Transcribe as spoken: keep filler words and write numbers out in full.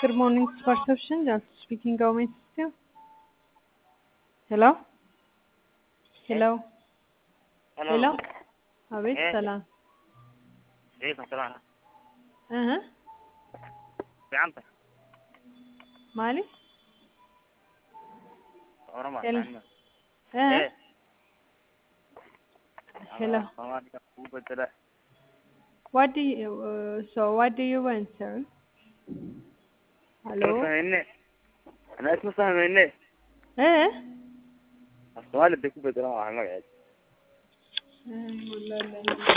Good morning, perception. Just speaking government system. Hello? Eh, Hello? hello. Hello? Await Eh, salam. كيف السلام؟ Uh-huh. في عنك Mali? ورمى Hello? عنك Uh-huh. إيه Hello. أنا صواريخ وبدرة What do you, uh, so what do you want, sir? اسمه Hello? فهمني أنا اسمه فهمني Eh? السؤال اللي بيكون بدرة عنك Eh, والله لا.